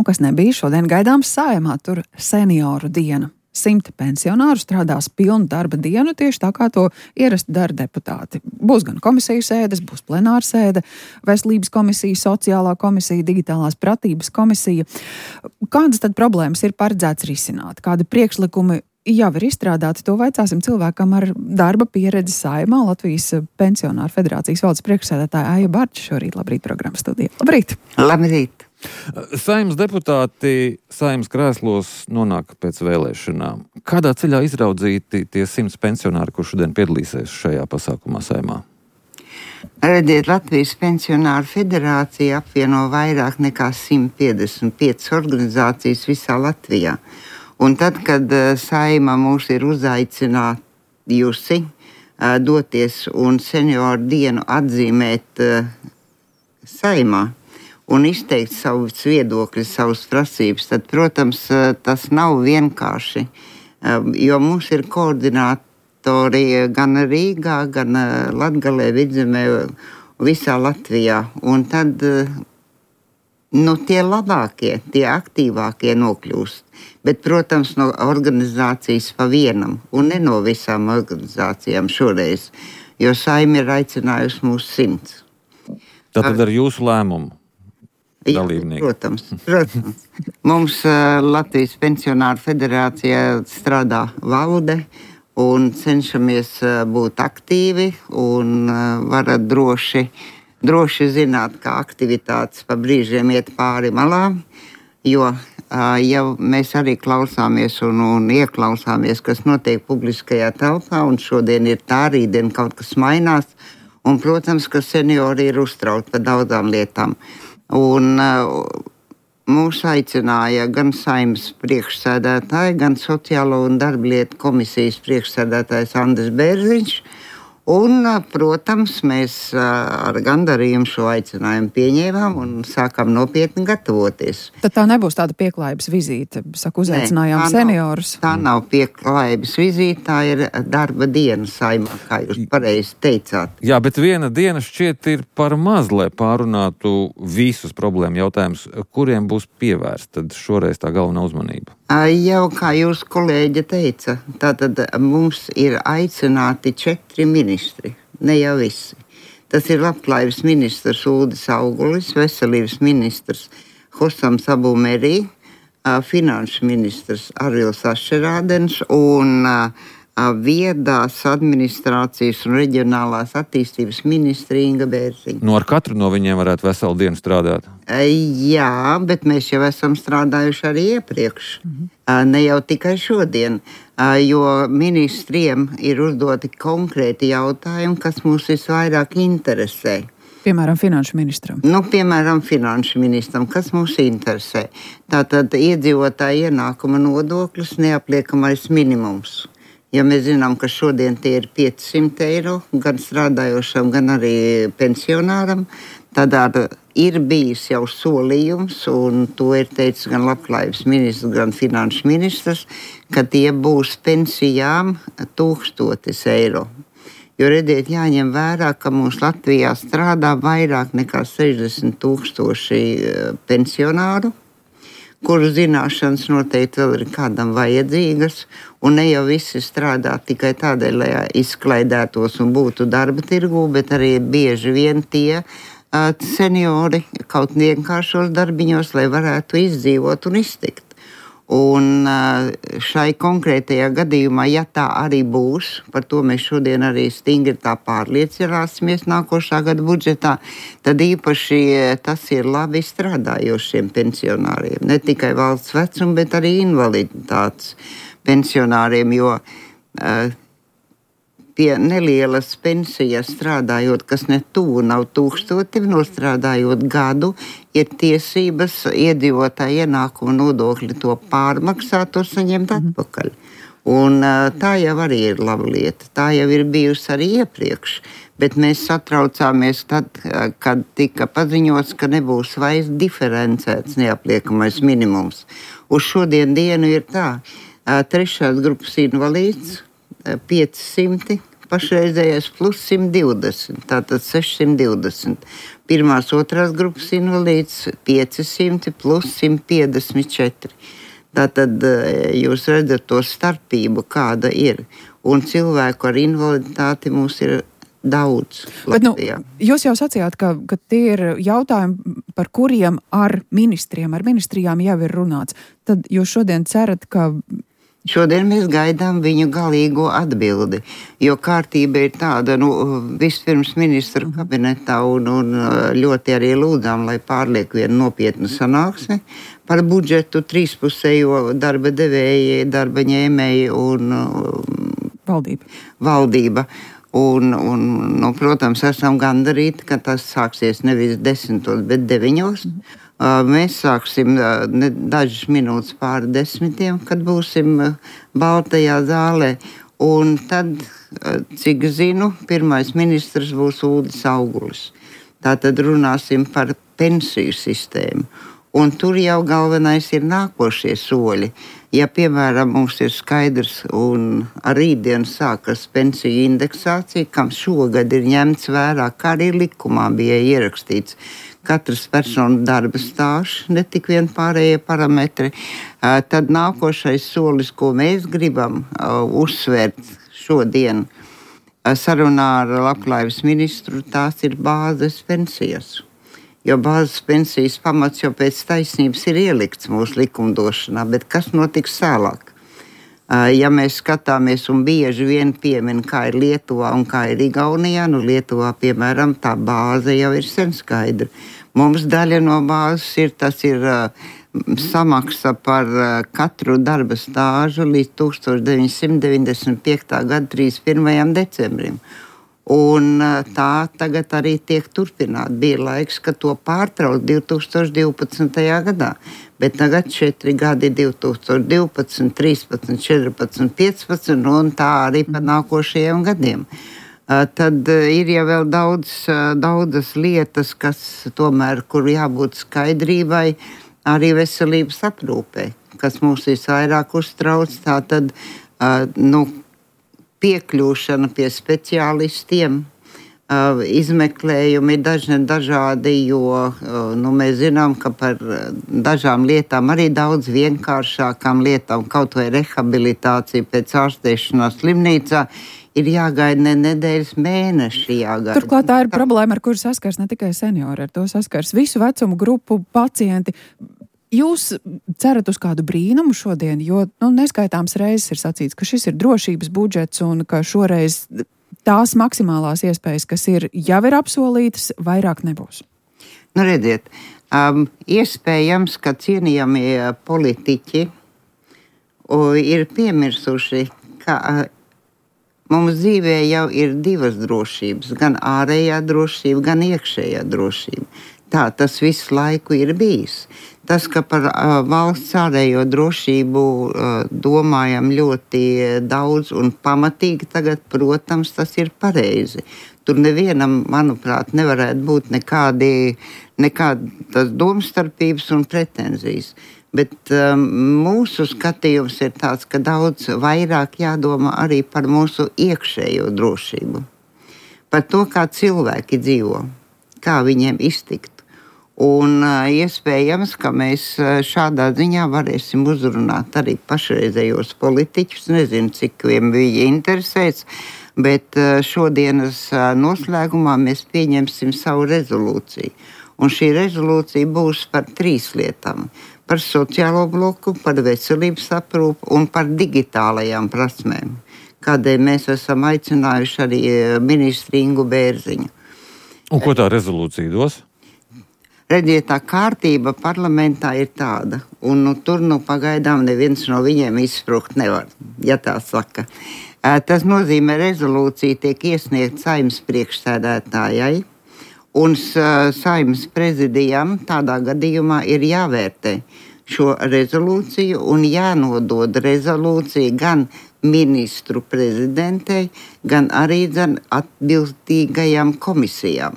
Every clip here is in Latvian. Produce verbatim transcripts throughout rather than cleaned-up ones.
kas nebija šodien gaidāms Saeimā, tur senioru diena. Simti pensionāru strādās pilnu darba dienu, tieši tā kā to ierasti dara deputāti. Būs gan komisiju sēdes, būs plenāra sēde, veselības komisija, sociālā komisija, digitālās pratības komisija. Kādas tad problēmas ir paredzēts risināt? Kādi priekšlikumi jau ir izstrādāti? To vaicāsim cilvēkam ar darba pieredzi Saeimā, Latvijas pensionāru federācijas valdes priekšsēdētāja Aija Barča šorīt. Labrīt, programmas studija. Labrīt! Labrīt! Saeimas deputāti Saeimas krēslos nonāk pēc vēlēšanām. Kādā ceļā izraudzīti tie simts pensionāri, kur šodien piedalīsies šajā pasākumā Saeimā? Redziet, Latvijas pensionāru federācija apvieno vairāk nekā simt piecdesmit piecas organizācijas visā Latvijā. Un tad, kad Saeima mūs ir uzaicinājusi doties un senioru dienu atzīmēt Saeimā un izteikt savus viedokļus, savus prasības, tad, protams, tas nav vienkārši, jo mums ir koordinātori gan Rīgā, gan Latgalē, Vidzemē, visā Latvijā. Un tad nu, tie labākie, tie aktīvākie nokļūst. Bet, protams, no organizācijas pa vienam un ne no visām organizācijām šoreiz, jo Saeima ir aicinājusi mūs simts. Tātad ar jūsu lēmumu? Jā, protams, protams. Mums uh, Latvijas pensionāru federācijā strādā valde un cenšamies uh, būt aktīvi un uh, varat droši, droši zināt, kā aktivitātes pa brīžiem iet pāri malām, jo uh, jau mēs arī klausāmies un, un ieklausāmies, kas notiek publiskajā telpā, un šodien ir tā, rītdien kaut kas mainās, un, protams, ka seniori ir uztrauti par daudzām lietām. Un uh, mūs aicināja gan Saeimas priekšsēdētāji, gan Sociālo un darblietu komisijas priekšsēdētājs Andris Bērziņš. Un, uh, protams, mēs uh, ar gandarījumu šo aicinājumu pieņēmām un sākām nopietni gatavoties. Tad tā nebūs tāda pieklājības vizīte, saku, uzaicinājām Nē, tā seniorus. Nav, tā nav pieklājības vizīte, tā ir darba diena Saeimā, kā jūs pareizi teicāt. Jā, bet viena diena šķiet ir par maz, lai pārunātu visus problēmu jautājumus, kuriem būs pievērsta tad šoreiz tā galvenā uzmanība. Jau kā jūs kolēģi teica, tātad mums ir aicināti četri ministri, ne jau visi. Tas ir labklājības ministrs Uldis Augulis, veselības ministrs Hosams Abu Merī, finanšu ministrs Arvils Ašerādens un viedās administrācijas un reģionālās attīstības ministra Inga Bērziņa. Nu, ar katru no viņiem varētu veselu dienu strādāt? Jā, bet mēs jau esam strādājuši arī iepriekš. Mhm. Ne jau tikai šodien, jo ministriem ir uzdoti konkrēti jautājumi, kas mūs visvairāk interesē. Piemēram, finanšu ministram. Nu, piemēram, finanšu ministram, kas mūs interesē. Tātad iedzīvotāja ienākuma nodoklis, neapliekamais minimums. Ja mēs zinām, ka šodien tie ir piecsimt eiro, gan strādājošam, gan arī pensionāram, tad ir bijis jau solījums, un to ir teicis gan labklājības ministrs, gan finanšu ministrs, ka tie būs pensijām tūkstotis eiro. Jo, redziet, jāņem vērā, ka mums Latvijā strādā vairāk nekā sešdesmit tūkstoši pensionāru, kuru zināšanas noteikti vēl ir kādam vajadzīgas, un ne jau visi strādā tikai tādēļ, lai izklaidētos un būtu darba tirgū, bet arī bieži vien tie uh, seniori kaut vienkāršos darbiņos, lai varētu izdzīvot un iztikt. Un uh, šai konkrētajā gadījumā, ja tā arī būs, par to mēs šodien arī stingri tā pārliecināsimies nākošā gada budžetā, tad īpaši tas ir labi strādājošiem pensionāriem. Ne tikai valsts vecuma, bet arī invaliditātes pensionāriem, jo uh, pie nelielas pensijas strādājot, kas ne tuvu nav tūkstoti, nostrādājot gadu, ir tiesības iedzīvotāja ienākuma nodokļi to pārmaksāt, to saņemt atpakaļ. Un tā jau arī ir laba lieta. Tā jau ir bijusi arī iepriekš, bet mēs satraucāmies tad, kad tika paziņots, ka nebūs vairs diferencēts neapliekamais minimums. Uz šodien dienu ir tā, trešās grupas invalīds, piecsimt pašreizējais plus simt divdesmit, tātad sešsimt divdesmit. Pirmās, otrās grupas invalīds pieci simti plus simt piecdesmit četri. Tātad jūs redzat to starpību, kāda ir. Un cilvēku ar invaliditāti mums ir daudz. Bet, nu, jūs jau sacījāt, ka, ka tie ir jautājumi, par kuriem ar ministriem, ar ministrijām jau ir runāts. Tad jūs šodien cerat, ka... Šodien mēs gaidām viņu galīgo atbildi, jo kārtība ir tāda, nu, vispirms ministru kabinetā un, un ļoti arī lūdzām, lai pārliek vienu nopietnu sanāksmi par budžetu trīspusējo darba devēji, darba ņēmēji un valdība. valdība. Un, un, nu, protams, esam gandarīti, ka tas sāksies nevis desmitos, bet deviņos. Uh, mēs sāksim uh, ne, dažas minūtes pāri desmitiem, kad būsim uh, Baltajā zālē. Un tad, uh, cik zinu, pirmais ministrs būs Uldis Augulis. Tātad runāsim par pensiju sistēmu. Un tur jau galvenais ir nākošie soļi. Ja, piemēram, mums ir skaidrs un ar rītdienu sākas pensiju indeksācija, kam šogad ir ņemts vērā, kā arī likumā bija ierakstīts katras personas darba stāžs, ne tik vien pārējie parametri, tad nākošais solis, ko mēs gribam uzsvērt šodien sarunā ar Labklājības ministru, tās ir bāzes pensijas. Jo bāzes pensijas pamats jau pēc taisnības ir ielikts mūsu likumdošanā, bet kas notiks tālāk? Ja mēs skatāmies un bieži vien piemin, kā ir Lietuvā un kā ir Igaunijā, nu Lietuvā, piemēram, tā bāze jau ir sen skaidra. Mums daļa no bāzes ir, tas ir uh, samaksa par uh, katru darba stāžu līdz tūkstoš deviņsimt deviņdesmit piektā gada trīsdesmit pirmajam decembrim. Un tā tagad arī tiek turpināta. Bija laiks, ka to pārtrauc divi tūkstoši divpadsmitajā gadā, bet tagad četri gadi divi tūkstoši divpadsmit, trīspadsmit, četrpadsmit, piecpadsmit un tā arī pa nākošajiem gadiem. Uh, tad uh, ir jau vēl daudz, uh, daudzas lietas, kas tomēr, kur jābūt skaidrībai, arī veselības aprūpē, kas mūs visvairāk uztrauc, tā tad, uh, nu, piekļūšana pie speciālistiem, uh, izmeklējumi dažne dažādi, jo uh, nu, mēs zinām, ka par dažām lietām, arī daudz vienkāršākām lietām, kaut vai rehabilitācija pēc ārstēšanās slimnīcā, ir jāgaida ne nedēļas, mēneši jāgaida. Turklāt tā ir problēma, ar kuru saskars ne tikai seniori, ar to saskars visu vecumu grupu pacienti. Jūs cerat uz kādu brīnumu šodien, jo nu, neskaitāms reizes ir sacīts, ka šis ir drošības budžets un ka šoreiz tās maksimālās iespējas, kas ir jau ir apsolītas, vairāk nebūs. Nu, redziet, um, iespējams, ka cienījamie politiķi o, ir piemirsuši, ka uh, mums dzīvē jau ir divas drošības, gan ārējā drošība, gan iekšējā drošība. Tā tas visu laiku ir bijis. Tas, ka par uh, valsts ārējo drošību uh, domājam ļoti daudz un pamatīgi tagad, protams, tas ir pareizi. Tur nevienam, manuprāt, nevarētu būt nekādi, nekādas domstarpības un pretenzijas. Bet um, mūsu skatījums ir tāds, ka daudz vairāk jādomā arī par mūsu iekšējo drošību. Par to, kā cilvēki dzīvo, kā viņiem iztikt. Un uh, iespējams, ka mēs uh, šādā ziņā varēsim uzrunāt arī pašreizējos politiķus. Nezinu, cik vien viņi interesēs, bet uh, šodienas uh, noslēgumā mēs pieņemsim savu rezolūciju. Un šī rezolūcija būs par trīs lietām. Par sociālo bloku, par veselības aprūpu un par digitālajām prasmēm, kādēļ mēs esam aicinājuši arī ministru Ingu Bērziņu. Un ko tā rezolūcija dos? Redziet, tā kārtība parlamentā ir tāda, un nu, tur nu pagaidām neviens no viņiem izsprukt nevar, ja tā saka. Tas nozīmē, rezolūcija tiek iesniegta Saeimas priekšsēdētājai, un Saeimas prezidijam tādā gadījumā ir jāvērtē šo rezolūciju un jānodod rezolūcija gan ministru prezidentei, gan arī gan atbildīgajām komisijām.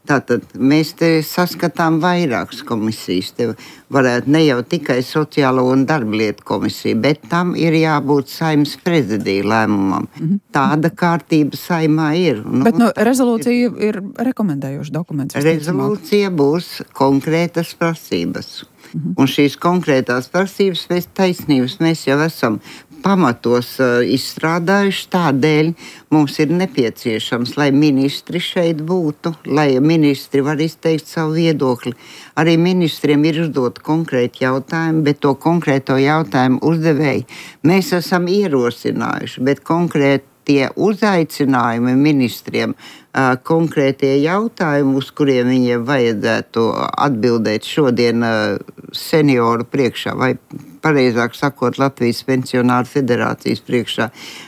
Tātad mēs te saskatām vairākas komisijas. Te varētu ne jau tikai sociālo un darblietu komisija, bet tam ir jābūt Saeimas prezidija lēmumam. Mm-hmm. Tāda kārtība Saeimā ir. Nu, bet nu, rezolūcija ir rekomendējoša dokuments. Rezolūcija būs konkrētas prasības. Mm-hmm. Un šīs konkrētās prasības pēc taisnības mēs jau esam pamatos uh, izstrādājuši, tādēļ mums ir nepieciešams, lai ministri šeit būtu, lai ministri var izteikt savu viedokli. Arī ministriem ir uzdot konkrēti jautājumi, bet to konkrēto jautājumu uzdevēji mēs esam ierosinājuši, bet konkrētie uzaicinājumi ministriem, uh, konkrētie jautājumi, uz kuriem viņiem vajadzētu atbildēt šodien uh, senioru priekšā, vai pareizāk sakot, Latvijas pensionāru federācijas priekšā.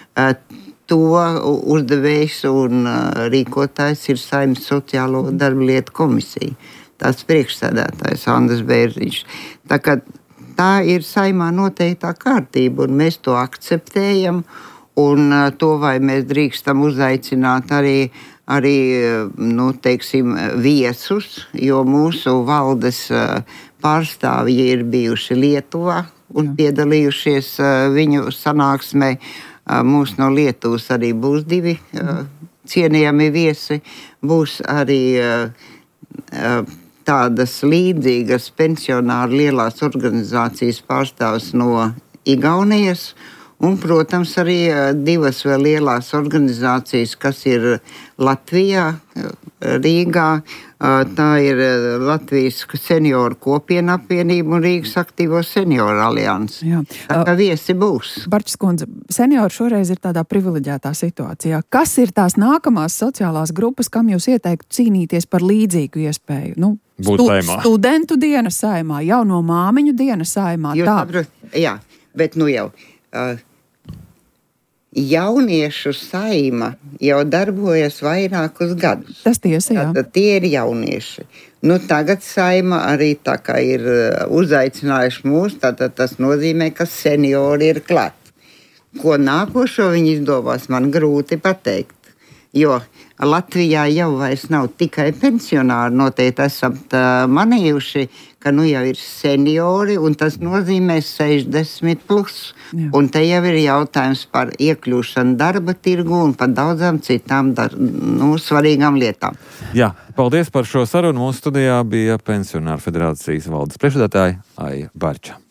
To uzdevējs un rīkotājs ir Saeimas sociālo darblietu komisija. Tās priekšsēdētājs Andris Bērziņš. Tā, kā, tā ir Saeimā noteiktā kārtība, un mēs to akceptējam, un to, vai mēs drīkstam uzaicināt arī, arī nu, teiksim, viesus, jo mūsu valdes pārstāvji ir bijuši Lietuvā un piedalījušies uh, viņu sanāksmē. Uh, mūs no Lietuvas arī būs divi uh, cienījami viesi. Būs arī uh, uh, tādas līdzīgas pensionāru lielās organizācijas pārstāvs no Igaunijas. Un, protams, arī uh, divas vēl lielās organizācijas, kas ir Latvijā, Rīgā. Uh, tā ir Latvijas senioru kopiena apvienība un Rīgas aktīvo senioru alianses. Tā kā viesi būs. Barčs kundze, seniori šoreiz ir tādā privileģētā situācijā. Kas ir tās nākamās sociālās grupas, kam jūs ieteiktu cīnīties par līdzīgu iespēju? Nu, stu, studentu diena Saeimā, jauno māmiņu diena Saeimā. Jūs saprot, jā, bet nu jau... Uh, Jauniešu Saeima jau darbojas vairākus gadus. Tas tiesa, jā. Tātad tie ir jaunieši. Nu, tagad Saeima arī tā kā ir uzaicinājuši mūs, tātad tas nozīmē, ka seniori ir klāt. Ko nākošo viņi izdomās, man grūti pateikt. Jo Latvijā jau vairs nav tikai pensionāri, noteikti esam manījuši, ka nu jau ir seniori, un tas nozīmē sešdesmit plus. Jā. Un te jau ir jautājums par iekļūšanu darba tirgu un par daudzām citām dar, nu, svarīgām lietām. Jā, paldies par šo sarunu. Mūsu studijā bija Pensionāru federācijas valdes priekšsēdētāja Aija Barča.